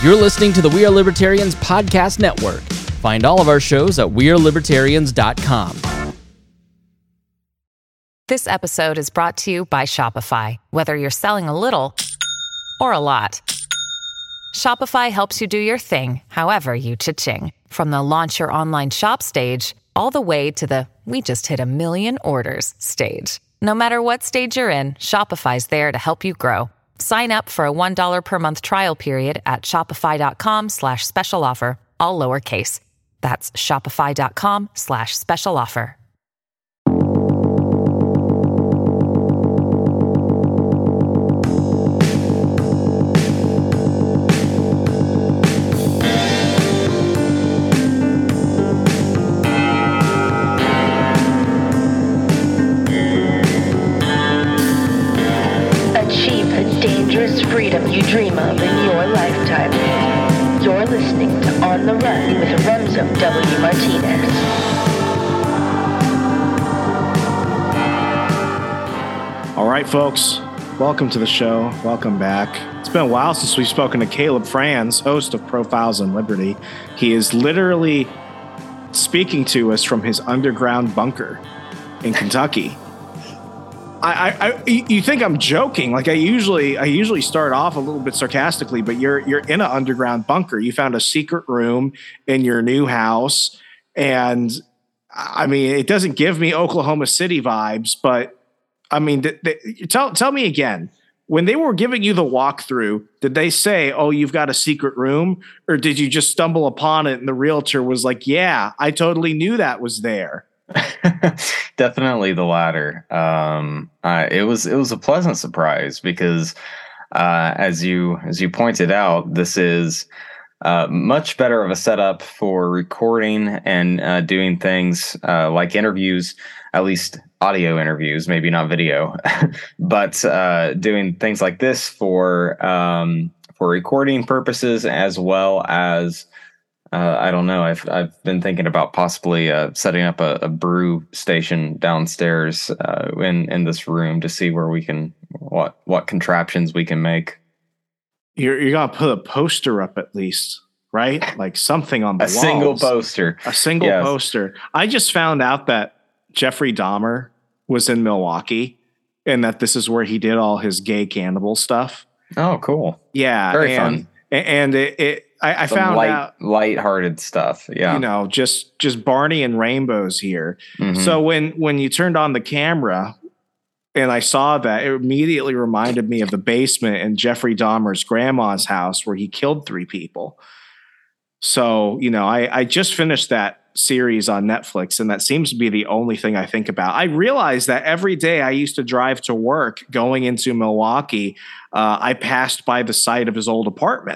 You're listening to the We Are Libertarians Podcast Network. Find all of our shows at wearelibertarians.com. This episode is brought to you by Shopify. Whether you're selling a little or a lot, Shopify helps you do your thing, however you cha-ching. From the launch your online shop stage, all the way to the we just hit 1 million orders stage. No matter what stage you're in, Shopify's there to help you grow. Sign up for a $1 per month trial period at shopify.com/special offer, all lowercase. That's shopify.com/special offer. Freedom you dream of in your lifetime. You're listening to On the Run with Remzo W. Martinez. All right, folks, welcome to the show. Welcome back. It's been a while since we've spoken to Caleb Franz, host of Profiles in Liberty. He is literally speaking to us from his underground bunker in Kentucky. You think I'm joking? Like I usually start off a little bit sarcastically, but you're in an underground bunker. You found a secret room in your new house, and I mean, it doesn't give me Oklahoma City vibes. But I mean, tell me again. When they were giving you the walkthrough, did they say, "Oh, you've got a secret room," or did you just stumble upon it and the realtor was like, "Yeah, I totally knew that was there"? Definitely the latter. It was a pleasant surprise because, as you pointed out, this is much better of a setup for recording and doing things like interviews, at least audio interviews, maybe not video, but doing things like this for recording purposes as well as. I don't know. I've been thinking about possibly setting up a brew station downstairs in this room to see where we can what contraptions we can make. You're gonna put a poster up at least, right? Like something on the walls. Single poster. A single yes. poster. I just found out that Jeffrey Dahmer was in Milwaukee, and that this is where he did all his gay cannibal stuff. Oh, cool. Yeah, very fun. And I found out lighthearted stuff. Yeah. You know, just Barney and rainbows here. Mm-hmm. So when you turned on the camera and I saw that, it immediately reminded me of the basement in Jeffrey Dahmer's grandma's house where he killed 3 people. So, you know, I just finished that series on Netflix, and that seems to be the only thing I think about. I realized that every day I used to drive to work going into Milwaukee, I passed by the site of his old apartment.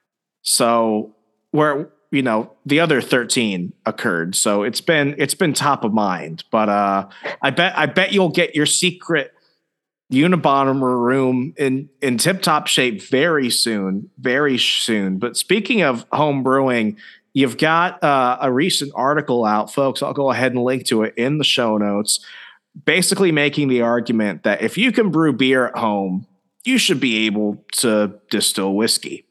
So where, you know, the other 13 occurred. So it's been top of mind, but I bet you'll get your secret Unabomber room in tip top shape very soon. But speaking of home brewing, you've got a recent article out, folks. I'll go ahead and link to it in the show notes, basically making the argument that if you can brew beer at home, you should be able to distill whiskey.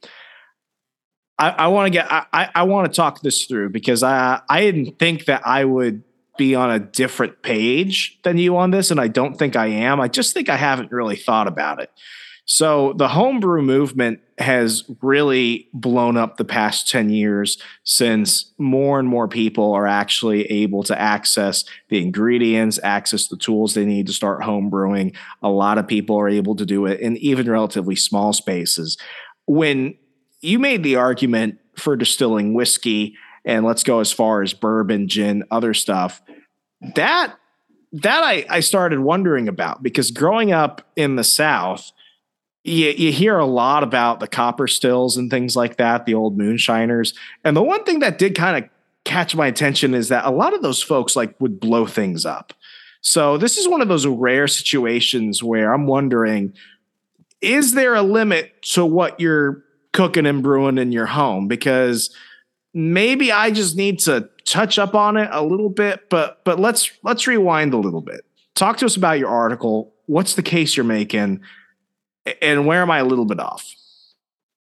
I want to talk this through because I didn't think that I would be on a different page than you on this, and I don't think I am. I just think I haven't really thought about it. So the homebrew movement has really blown up the past 10 years since more and more people are actually able to access the ingredients, access the tools they need to start homebrewing. A lot of people are able to do it in even relatively small spaces. When you made the argument for distilling whiskey, and let's go as far as bourbon, gin, other stuff, that I started wondering about, because growing up in the South, you hear a lot about the copper stills and things like that, the old moonshiners. And the one thing that did kind of catch my attention is that a lot of those folks would blow things up. So this is one of those rare situations where I'm wondering, is there a limit to what you're cooking and brewing in your home? Because maybe I just need to touch up on it a little bit, but let's rewind a little bit. Talk to us about your article. What's the case you're making, and where am I a little bit off?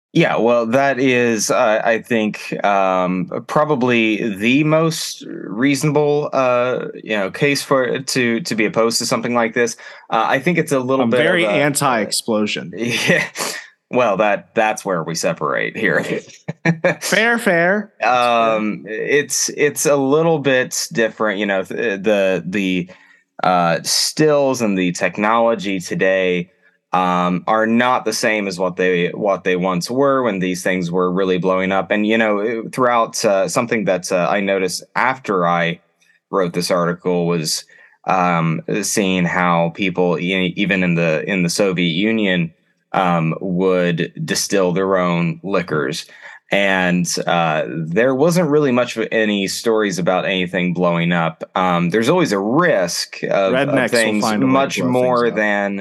Yeah, well, that is, I think, probably the most reasonable, case for to be opposed to something like this. I think it's a little I'm bit very of anti-explosion. yeah. Well, that's where we separate here. Fair. It's a little bit different, the stills and the technology today are not the same as what they once were when these things were really blowing up. And throughout something that I noticed after I wrote this article was seeing how people, even in the Soviet Union, would distill their own liquors. And there wasn't really much of any stories about anything blowing up. There's always a risk of things much more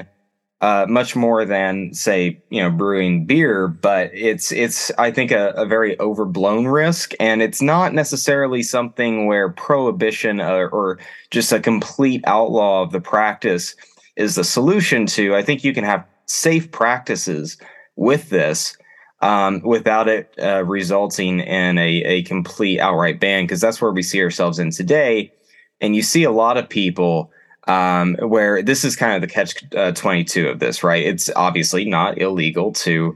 than say brewing beer, but it's I think a very overblown risk, and it's not necessarily something where prohibition or just a complete outlaw of the practice is the solution to. I think you can have safe practices with this without it resulting in a complete outright ban, because that's where we see ourselves in today. And you see a lot of people where this is kind of the catch 22 of this, right? It's obviously not illegal to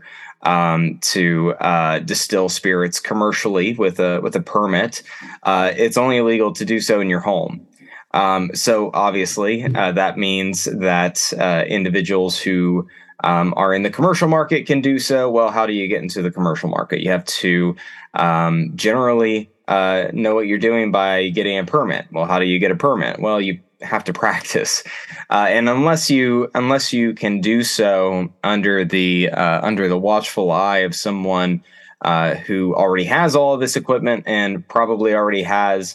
distill spirits commercially with a permit. It's only illegal to do so in your home. So obviously that means that individuals who are in the commercial market can do so. Well, how do you get into the commercial market? You have to generally know what you're doing by getting a permit. Well, how do you get a permit? Well, you have to practice, and unless you can do so under the watchful eye of someone who already has all of this equipment and probably already has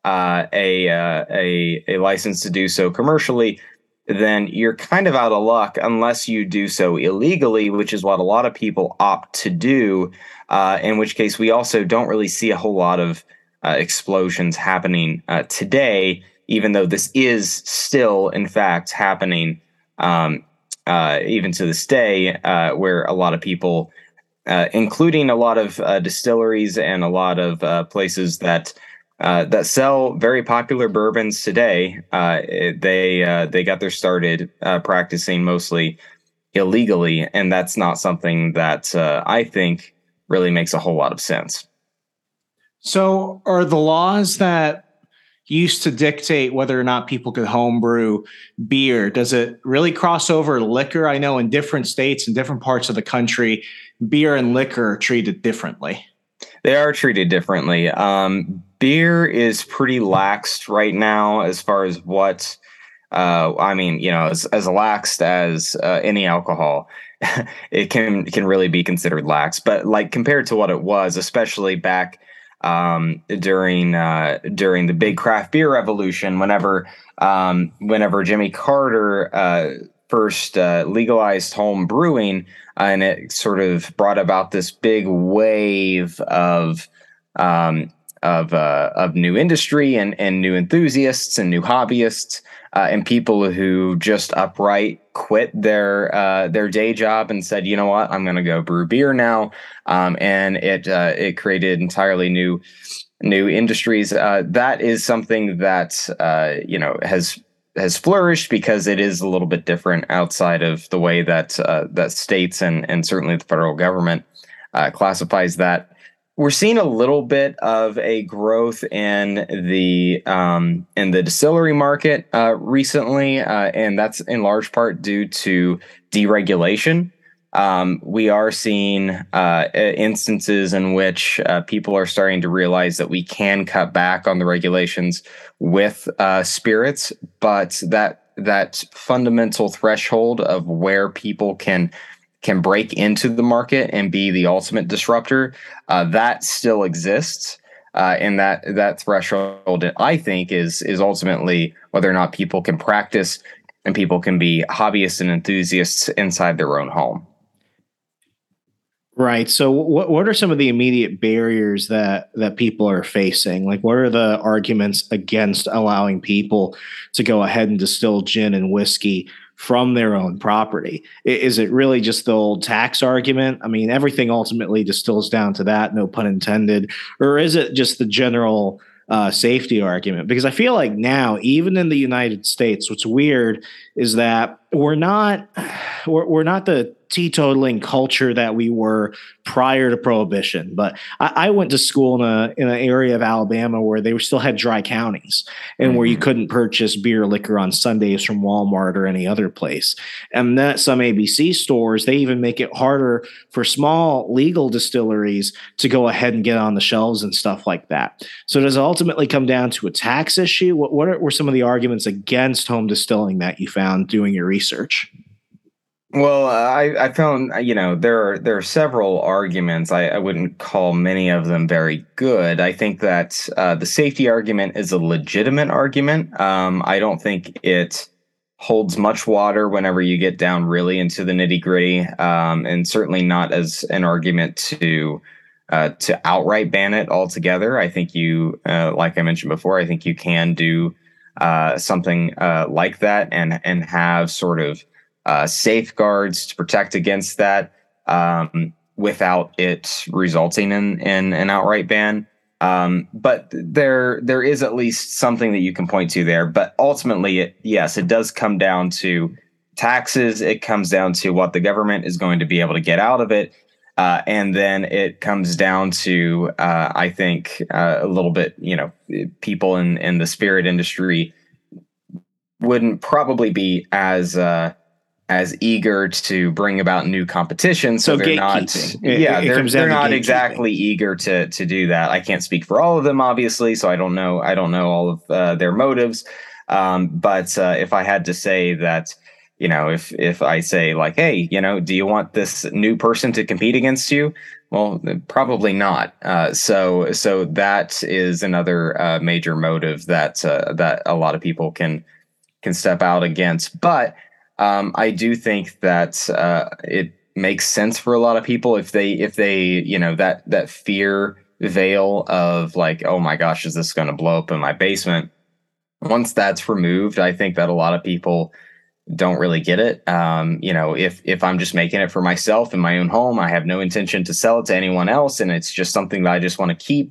a license to do so commercially, then you're kind of out of luck unless you do so illegally, which is what a lot of people opt to do, in which case we also don't really see a whole lot of explosions happening today, even though this is still, in fact, happening even to this day, where a lot of people, including a lot of distilleries and a lot of places that sell very popular bourbons today, they got their started practicing mostly illegally, and that's not something that I think really makes a whole lot of sense. So, are the laws that used to dictate whether or not people could homebrew beer, does it really cross over liquor? I know in different states and different parts of the country, beer and liquor are treated differently. They are treated differently. Beer is pretty laxed right now as far as what, as laxed as any alcohol. It can really be considered lax, but like compared to what it was, especially back during the big craft beer revolution, whenever Jimmy Carter first legalized home brewing, and it sort of brought about this big wave of new industry and new enthusiasts and new hobbyists and people who just outright quit their day job and said, you know what, I'm going to go brew beer now. And it created entirely new industries. That is something that has flourished because it is a little bit different outside of the way that states and certainly the federal government classifies that. We're seeing a little bit of a growth in the distillery market recently, and that's in large part due to deregulation. We are seeing instances in which people are starting to realize that we can cut back on the regulations with spirits, but that fundamental threshold of where people can break into the market and be the ultimate disruptor, that still exists. And that threshold, I think, is ultimately whether or not people can practice and people can be hobbyists and enthusiasts inside their own home. Right. So what are some of the immediate barriers that people are facing? Like, what are the arguments against allowing people to go ahead and distill gin and whiskey from their own property? Is it really just the old tax argument? I mean, everything ultimately distills down to that, no pun intended. Or is it just the general safety argument? Because I feel like now, even in the United States, what's weird is that we're not the teetotaling culture that we were prior to Prohibition. But I went to school in an area of Alabama where they still had dry counties and where you couldn't purchase beer or liquor on Sundays from Walmart or any other place. And then at some ABC stores, they even make it harder for small legal distilleries to go ahead and get on the shelves and stuff like that. So does it ultimately come down to a tax issue? What were some of the arguments against home distilling that you found doing your research? Well, I found, there are several arguments. I wouldn't call many of them very good. I think that the safety argument is a legitimate argument. I don't think it holds much water whenever you get down really into the nitty gritty, and certainly not as an argument to outright ban it altogether. I think like I mentioned before, I think you can do something like that and have sort of safeguards to protect against that without it resulting in an outright ban. But there is at least something that you can point to there. But ultimately, it does come down to taxes. It comes down to what the government is going to be able to get out of it. And then it comes down to, I think, a little bit, people in the spirit industry wouldn't probably be as eager to bring about new competition. So they're not, they're not exactly eager to do that. I can't speak for all of them, obviously, so I don't know all of their motives. But if I had to say that, if I say like, hey, do you want this new person to compete against you? Well, probably not. So that is another major motive that a lot of people can step out against. But I do think that it makes sense for a lot of people if they that fear veil of like, oh my gosh, is this going to blow up in my basement? Once that's removed, I think that a lot of people don't really get it. If I'm just making it for myself in my own home, I have no intention to sell it to anyone else, and it's just something that I just want to keep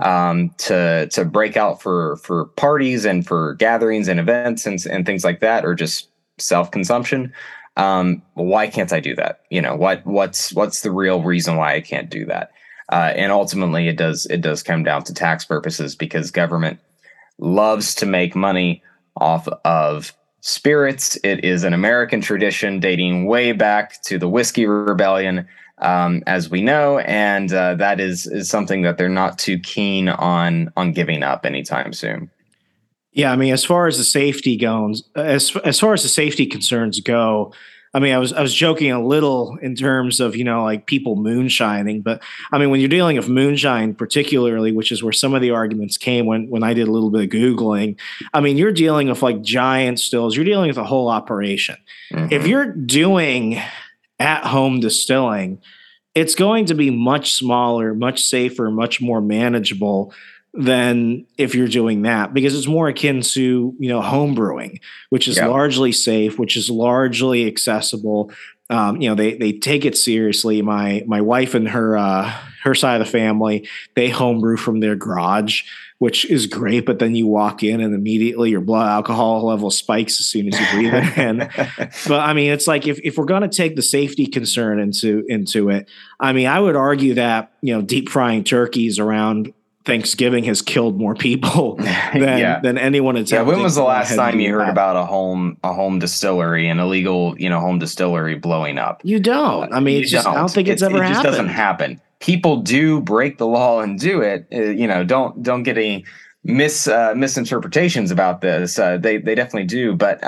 to break out for parties and for gatherings and events and things like that, or just self-consumption. Why can't I do that? What's the real reason why I can't do that? And ultimately it does come down to tax purposes, because government loves to make money off of spirits. It is an American tradition dating way back to the Whiskey Rebellion, as we know, and that is something that they're not too keen on giving up anytime soon. Yeah, I mean, as far as the safety goes, as far as the safety concerns go, I mean, I was joking a little in terms of, like people moonshining, but I mean, when you're dealing with moonshine particularly, which is where some of the arguments came when I did a little bit of Googling, I mean, you're dealing with like giant stills, you're dealing with a whole operation. Mm-hmm. If you're doing at-home distilling, it's going to be much smaller, much safer, much more manageable than if you're doing that, because it's more akin to, home brewing, which is largely safe, which is largely accessible. They take it seriously. My wife and her side of the family, they homebrew from their garage, which is great. But then you walk in and immediately your blood alcohol level spikes as soon as you breathe it in. But I mean, it's like if we're going to take the safety concern into it, I mean, I would argue that, deep frying turkeys around Thanksgiving has killed more people than anyone attempting. Yeah, when was the last time you heard about a home distillery, an illegal, home distillery blowing up? You don't. I mean, I don't think it's ever happened. It just doesn't happen. People do break the law and do it. Don't get any misinterpretations about this. They definitely do, but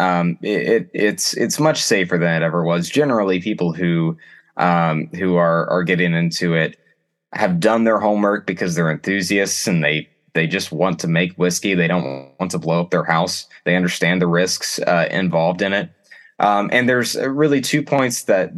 it's much safer than it ever was. Generally, people who are getting into it have done their homework because they're enthusiasts and they just want to make whiskey. They don't want to blow up their house. They understand the risks involved in it. And there's really 2 points that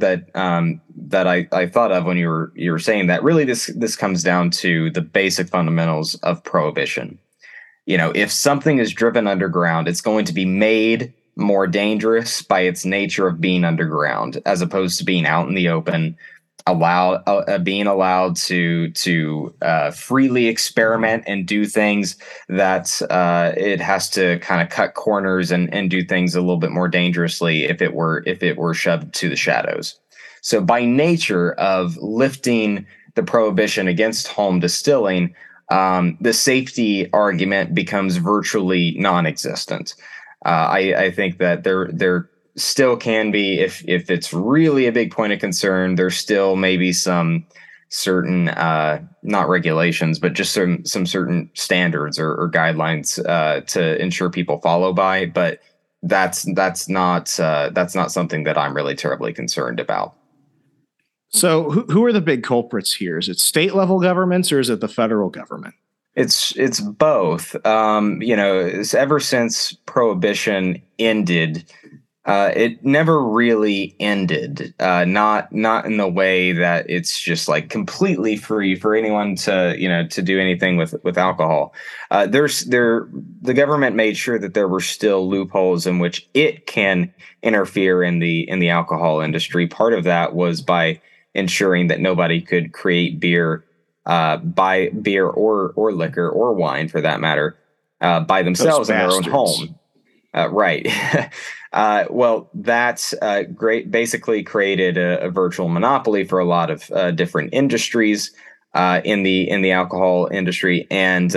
I thought of when you were saying that. Really, this comes down to the basic fundamentals of prohibition. If something is driven underground, it's going to be made more dangerous by its nature of being underground, as opposed to being out in the open, being allowed to freely experiment and do things that it has to kind of cut corners and do things a little bit more dangerously if it were shoved to the shadows. So by nature of lifting the prohibition against home distilling, the safety argument becomes virtually non-existent. I think that there still can be, if it's really a big point of concern, there's still maybe some certain not regulations, but just some certain standards or guidelines to ensure people follow by. But that's not something that I'm really terribly concerned about. So who are the big culprits here? Is it state level governments or is it the federal government? It's both. Ever since Prohibition ended, it never really ended. Not in the way that it's just like completely free for anyone to do anything with alcohol. The government made sure that there were still loopholes in which it can interfere in the alcohol industry. Part of that was by ensuring that nobody could create beer, buy beer or liquor or wine for that matter, by themselves in their own home. Right. Well, that's great. Basically created a virtual monopoly for a lot of different industries in the alcohol industry. And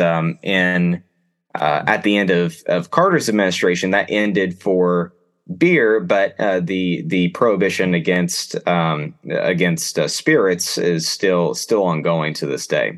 at the end of Carter's administration, that ended for beer, but the prohibition against spirits is still ongoing to this day.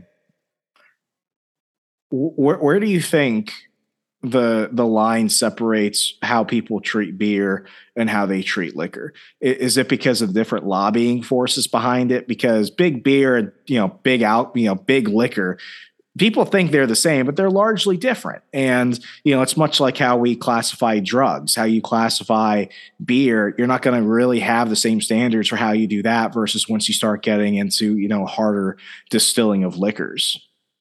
Where do you think the line separates how people treat beer and how they treat liquor? Is it because of different lobbying forces behind it? Because big beer and big liquor, people think they're the same, but they're largely different. And, it's much like how we classify drugs, how you classify beer. You're not going to really have the same standards for how you do that versus once you start getting into, harder distilling of liquors.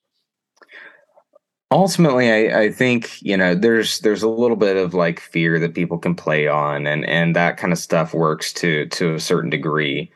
Ultimately, I think, there's a little bit of like fear that people can play on, and that kind of stuff works to a certain degree.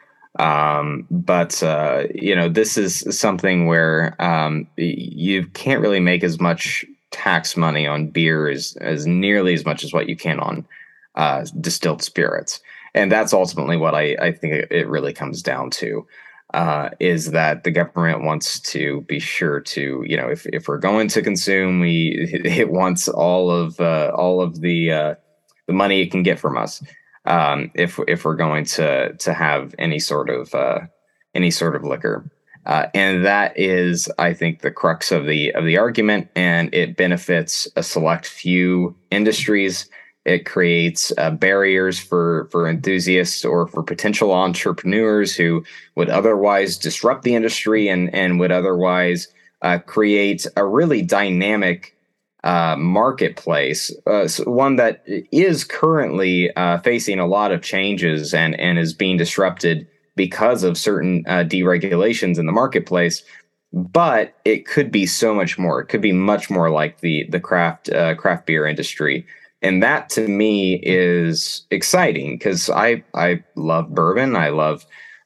But this is something where you can't really make as much tax money on beer as nearly as much as what you can on distilled spirits. And that's ultimately what I think it really comes down to, is that the government wants to be sure to, if we're going to consume, it wants all of the money it can get from us. If we're going to have any sort of liquor, and that is, I think, the crux of the argument, and it benefits a select few industries. It creates barriers for enthusiasts or for potential entrepreneurs who would otherwise disrupt the industry and would otherwise create a really dynamic marketplace, one that is currently facing a lot of changes and is being disrupted because of certain deregulations in the marketplace. But it could be so much more. It could be much more like the craft beer industry. And that to me is exciting because I love bourbon. I love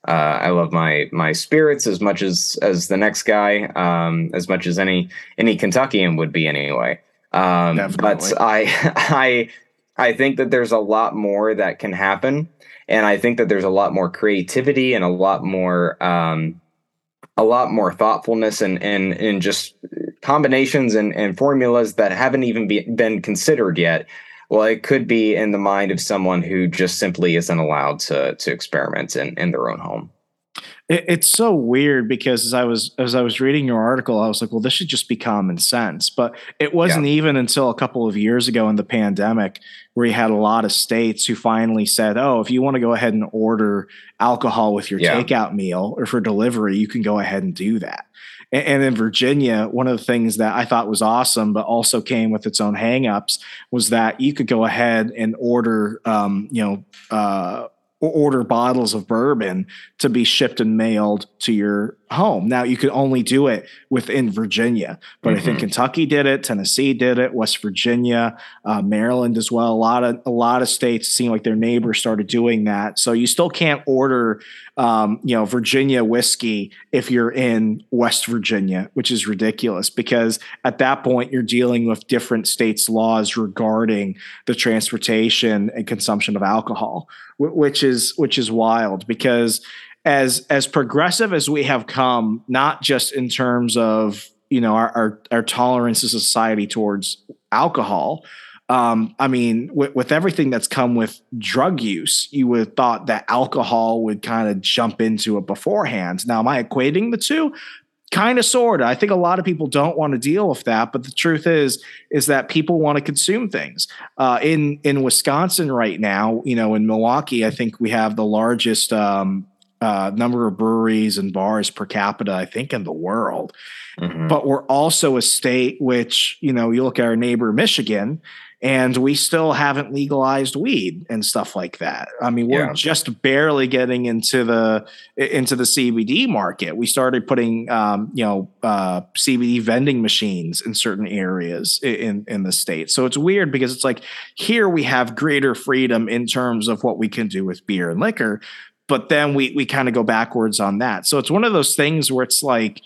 my spirits as much as the next guy, as much as any Kentuckian would be anyway. But I think that there's a lot more that can happen, and I think that there's a lot more creativity and a lot more thoughtfulness and just combinations and formulas that haven't even been considered yet. Well, it could be in the mind of someone who just simply isn't allowed to experiment in their own home. It's so weird because as I was reading your article, I was like, well, this should just be common sense. But it wasn't even until a couple of years ago in the pandemic where you had a lot of states who finally said, oh, if you want to go ahead and order alcohol with your takeout meal or for delivery, you can go ahead and do that. And in Virginia, one of the things that I thought was awesome, but also came with its own hangups, was that you could go ahead and order order bottles of bourbon to be shipped and mailed to your home. Now, you could only do it within Virginia, but I think Kentucky did it, Tennessee did it, West Virginia, Maryland as well. A lot of states seem like their neighbors started doing that. So you still can't order, Virginia whiskey if you're in West Virginia, which is ridiculous because at that point you're dealing with different states' laws regarding the transportation and consumption of alcohol, which is wild because as progressive as we have come, not just in terms of, our tolerance as a society towards alcohol. With everything that's come with drug use, you would have thought that alcohol would kind of jump into it beforehand. Now, am I equating the two? Kind of, sort of. I think a lot of people don't want to deal with that, but the truth is that people want to consume things. In Wisconsin right now, in Milwaukee, I think we have the largest number of breweries and bars per capita, I think, in the world. But we're also a state which, you look at our neighbor Michigan, and we still haven't legalized weed and stuff like that. We're just barely getting into the CBD market. We started putting, CBD vending machines in certain areas in the state. So it's weird because it's like here we have greater freedom in terms of what we can do with beer and liquor, but then we kind of go backwards on that. So it's one of those things where it's like,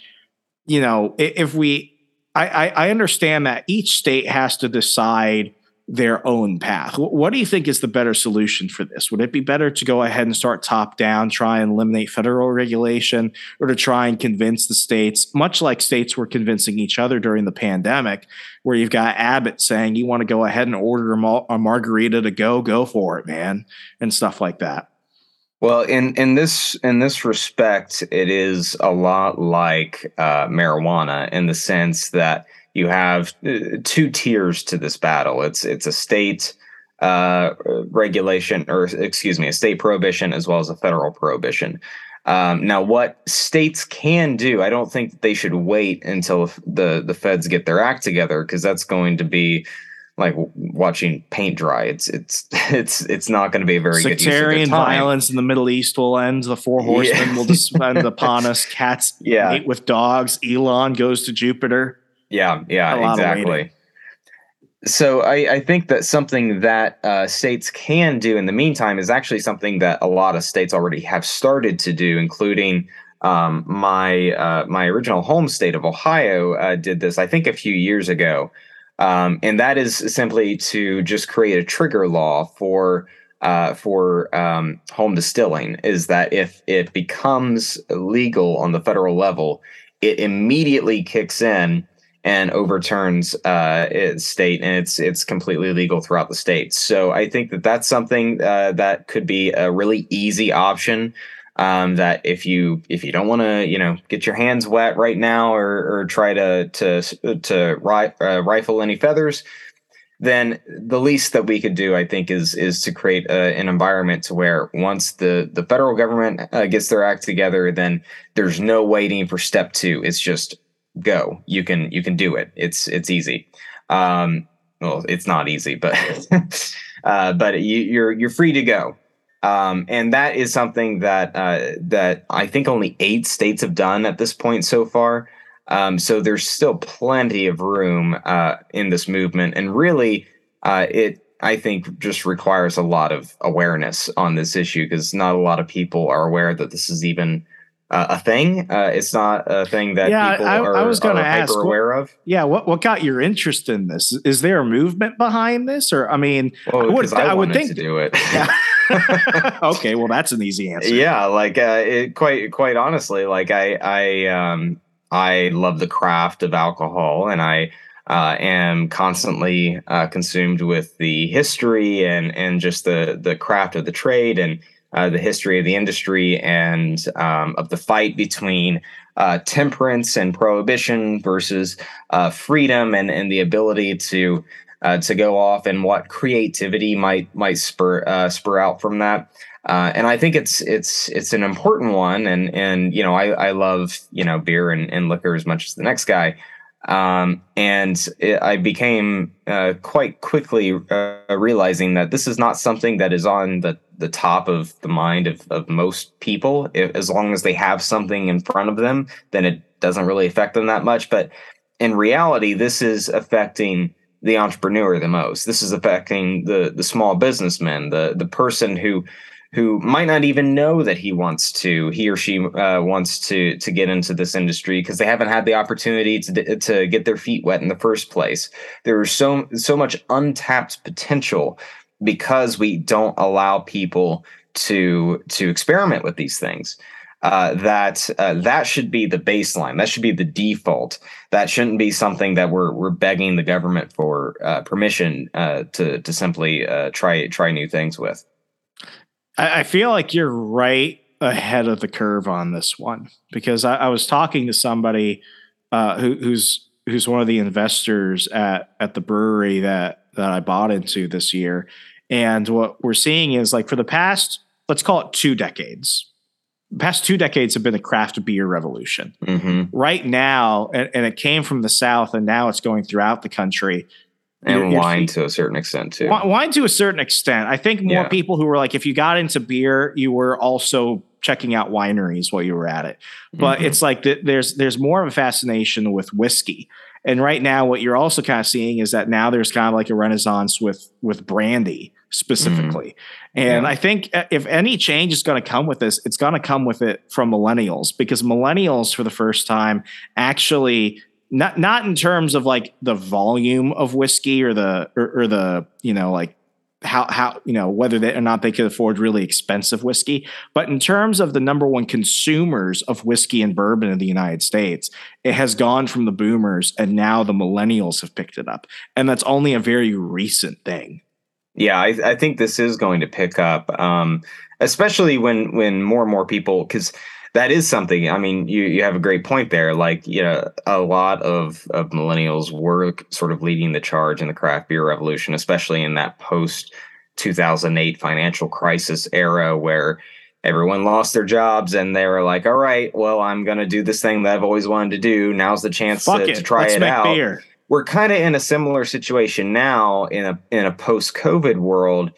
I understand that each state has to decide their own path. What do you think is the better solution for this? Would it be better to go ahead and start top down, try and eliminate federal regulation, or to try and convince the states, much like states were convincing each other during the pandemic, where you've got Abbott saying, you want to go ahead and order a margarita to go for it, man, and stuff like that? Well, in this respect, it is a lot like marijuana in the sense that you have two tiers to this battle. It's a state regulation, or excuse me, a state prohibition as well as a federal prohibition. Now, what states can do, I don't think they should wait until the feds get their act together, because that's going to be like watching paint dry. It's not going to be a very good use of their time. Sectarian violence in the Middle East will end. The four horsemen will descend upon us. Cats mate with dogs. Elon goes to Jupiter. Yeah, exactly. So I think that something that states can do in the meantime is actually something that a lot of states already have started to do, including my original home state of Ohio did this, I think, a few years ago. And that is simply to just create a trigger law for home distilling, is that if it becomes legal on the federal level, it immediately kicks in and overturns its state, and it's completely legal throughout the state. So I think that that's something that could be a really easy option. That if you don't want to get your hands wet right now or try to rifle any feathers, then the least that we could do, I think, is to create an environment to where once the federal government gets their act together, then there's no waiting for step two. It's just go. You can do it. It's easy. Well, it's not easy, but but you're free to go. And that is something that I think only 8 states have done at this point so far. So there's still plenty of room in this movement. And really, it, I think, just requires a lot of awareness on this issue, because not a lot of people are aware that this is even a thing. It's not a thing that people are hyper aware of. Yeah. What got your interest in this? Is there a movement behind this? Or, I would think to do it. Yeah. Okay. Well, that's an easy answer. Yeah. Like, quite honestly, like I love the craft of alcohol, and I am constantly consumed with the history and just the craft of the trade, and the history of the industry, and of the fight between temperance and prohibition versus freedom, and the ability to go off, and what creativity might spur out from that. And I think it's an important one. And I love beer and liquor as much as the next guy. I became quite quickly realizing that this is not something that is on the top of the mind of most people. As long as they have something in front of them, then it doesn't really affect them that much. But in reality, this is affecting the entrepreneur the most. This is affecting the small businessman, the person who might not even know that he or she wants to get into this industry because they haven't had the opportunity to get their feet wet in the first place. There is so much untapped potential because we don't allow people to experiment with these things. That should be the baseline. That should be the default. That shouldn't be something that we're begging the government for permission to simply try new things with. I feel like you're right ahead of the curve on this one, because I was talking to somebody who's one of the investors at the brewery that I bought into this year. And what we're seeing is, like, for the past, let's call it 2 decades, the past 2 decades have been a craft beer revolution. Mm-hmm. Right now, and it came from the South, and now it's going throughout the country. And wine to a certain extent too. Wine to a certain extent. I think more people who were like, if you got into beer, you were also checking out wineries while you were at it. But it's like there's more of a fascination with whiskey. And right now, what you're also kind of seeing is that now there's kind of like a renaissance with brandy specifically. And I think if any change is going to come with this, it's going to come with it from millennials, because millennials for the first time actually – not in terms of like the volume of whiskey or the like how whether or not they could afford really expensive whiskey, but in terms of the number one consumers of whiskey and bourbon in the United States, it has gone from the boomers, and now the millennials have picked it up, and that's only a very recent thing. Yeah, I think this is going to pick up, especially when more and more people, because that is something. I mean, you have a great point there. Like, a lot of millennials were sort of leading the charge in the craft beer revolution, especially in that post 2008 financial crisis era where everyone lost their jobs and they were like, all right, well, I'm going to do this thing that I've always wanted to do. Now's the chance to try it out. Beer. We're kind of in a similar situation now in a post-COVID world.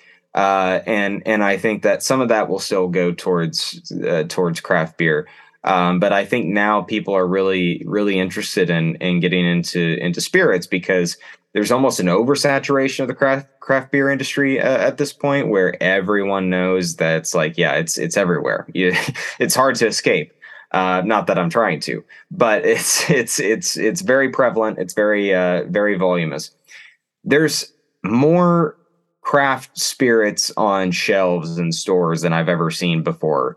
And I think that some of that will still go towards craft beer. But I think now people are really, really interested in getting into spirits, because there's almost an oversaturation of the craft beer industry at this point, where everyone knows that it's like, it's everywhere. It's hard to escape. Not that I'm trying to, but it's very prevalent. It's very, very voluminous. There's more craft spirits on shelves in stores than I've ever seen before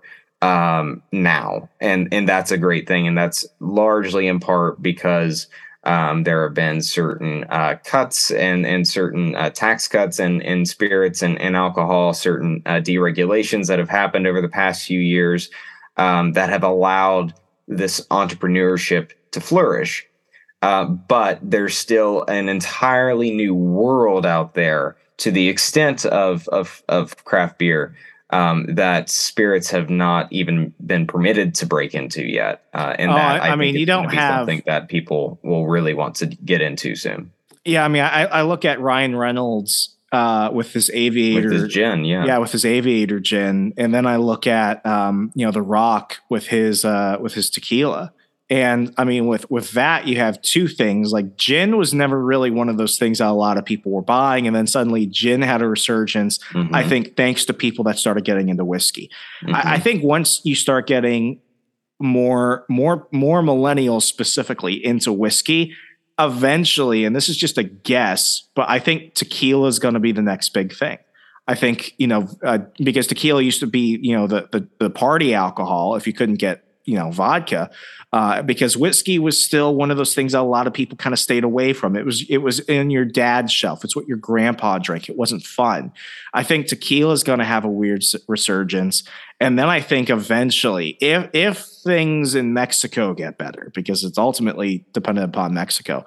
now. And that's a great thing. And that's largely in part because there have been certain cuts and certain tax cuts in spirits and alcohol, certain deregulations that have happened over the past few years that have allowed this entrepreneurship to flourish. But there's still an entirely new world out there, to the extent of craft beer, that spirits have not even been permitted to break into yet. And I mean, you don't have something that people will really want to get into soon. Yeah, I mean, I look at Ryan Reynolds with his Aviator, with his gin, with his Aviator gin, and then I look at The Rock with his tequila. And I mean, with that, you have two things. Like, gin was never really one of those things that a lot of people were buying. And then suddenly gin had a resurgence, I think, thanks to people that started getting into whiskey. I think once you start getting more millennials specifically into whiskey, eventually, and this is just a guess, but I think tequila is going to be the next big thing. I think, because tequila used to be, the party alcohol if you couldn't get, vodka, because whiskey was still one of those things that a lot of people kind of stayed away from. It was in your dad's shelf. It's what your grandpa drank. It wasn't fun. I think tequila is going to have a weird resurgence. And then I think eventually, if things in Mexico get better, because it's ultimately dependent upon Mexico,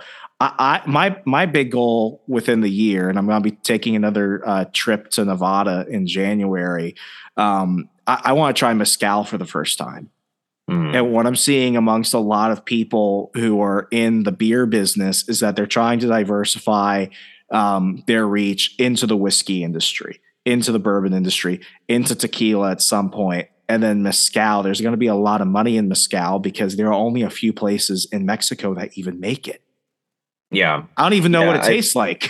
my big goal within the year, and I'm going to be taking another trip to Nevada in January. I want to try mezcal for the first time. And what I'm seeing amongst a lot of people who are in the beer business is that they're trying to diversify their reach into the whiskey industry. into the bourbon industry, into tequila at some point, and then mezcal. There's going to be a lot of money in mezcal because there are only a few places in Mexico that even make it. Yeah. I don't even know what it tastes like.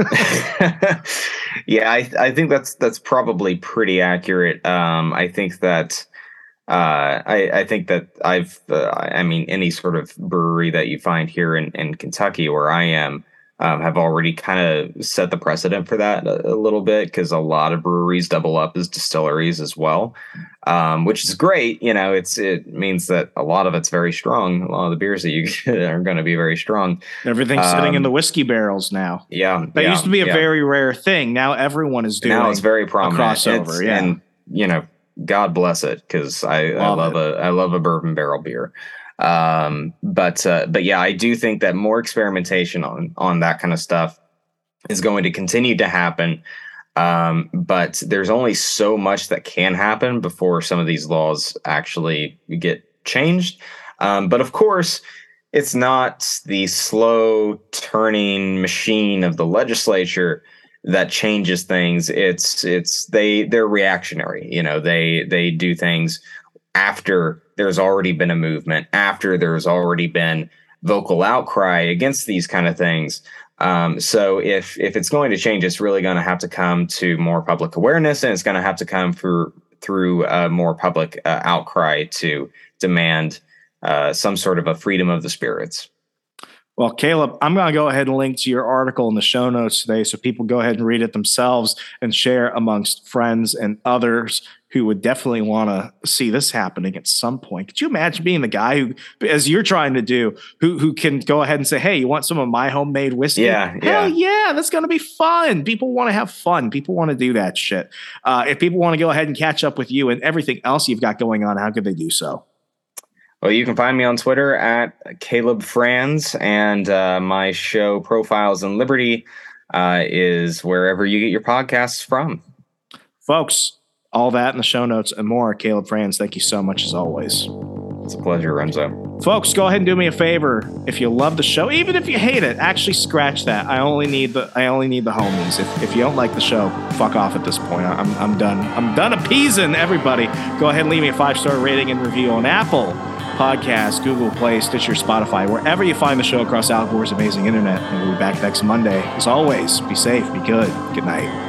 Yeah, I think that's probably pretty accurate. I think that I think that I mean, any sort of brewery that you find here in Kentucky where I am have already kind of set the precedent for that a little bit, because a lot of breweries double up as distilleries as well, which is great. You know, it means that a lot of it's very strong. A lot of the beers that you get are going to be very strong. Everything's sitting in the whiskey barrels now. Yeah. That used to be a very rare thing. Now everyone is doing. Now it's very prominent. Crossover, And, you know, God bless it, because I love a bourbon barrel beer. But yeah, I do think that more experimentation on that kind of stuff is going to continue to happen. But there's only so much that can happen before some of these laws actually get changed. But of course, it's not the slow turning machine of the legislature that changes things. They're reactionary. You know, they do things after there's already been a movement, after there's already been vocal outcry against these kind of things. So if it's going to change, it's really going to have to come to more public awareness, and it's going to have to come through more public outcry to demand some sort of a freedom of the spirits. Well, Caleb, I'm going to go ahead and link to your article in the show notes today so people go ahead and read it themselves and share amongst friends and others who would definitely want to see this happening at some point. Could you imagine being the guy who, as you're trying to do, who can go ahead and say, hey, you want some of my homemade whiskey? Hell yeah, that's going to be fun. People want to have fun. People want to do that shit. If people want to go ahead and catch up with you and everything else you've got going on, how could they do so? Well, you can find me on Twitter at Caleb Franz, and my show Profiles in Liberty is wherever you get your podcasts from. Folks, all that in the show notes and more. Caleb Franz, thank you so much as always. It's a pleasure, Renzo. Folks, go ahead and do me a favor. If you love the show, even if you hate it, actually scratch that. I only need the homies. If you don't like the show, fuck off at this point. I'm done. I'm done appeasing everybody. Go ahead and leave me a 5-star rating and review on Apple Podcasts, Google Play, Stitcher, Spotify, wherever you find the show across Al Gore's amazing internet. And we'll be back next Monday. As always, be safe, be good. Good night.